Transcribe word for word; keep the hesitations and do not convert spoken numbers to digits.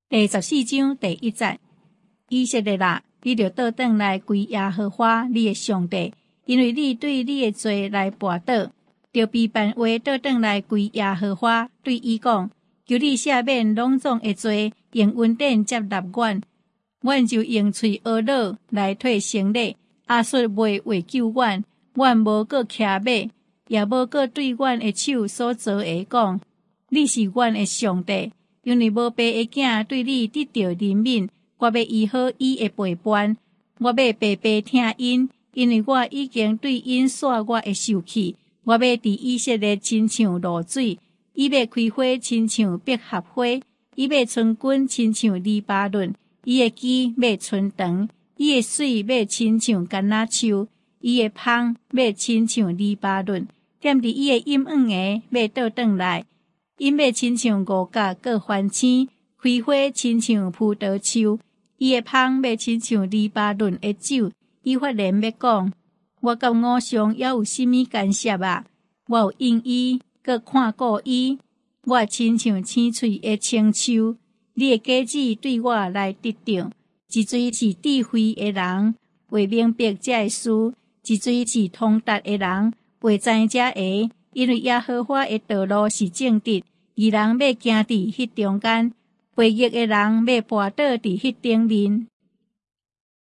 第十四章第一节，以色列啊，你着倒转来归耶和华你的上帝，因为你对你的罪来跋倒，着比办话倒转来归耶和华，对伊讲：求你赦免拢总的罪，用恩典接纳阮，阮就用喙讹落来退生礼。亚述袂为救阮，阮无搁徛马，也无搁对阮的手所做的讲：你是阮的上帝。因为无爸的囝对你得到怜悯，我要医好伊的背叛，我要白白听因，因为我已经对因煞我的受气。我要伫以色列亲像露水，伊要开花亲像百合花，伊要春根亲像黎巴嫩，伊的枝要伸长，伊的水要亲像橄榄树，伊的芳要亲像黎巴嫩，踮伫伊的阴暗下要倒转来。因要亲像五角各翻青，开花亲像葡萄树，伊的芳要亲像黎巴嫩的酒。伊发言要讲：我甲我上还有甚物干涉啊？我有应伊，搁看顾伊，我亲像青翠的青树。你的果子对我来得着，一水是智慧的人，为明白这的事；一水是通达的人，为知这个。因为耶和华的道路是正直，义人要行伫迄中间，悖逆的人要跋倒伫迄顶面。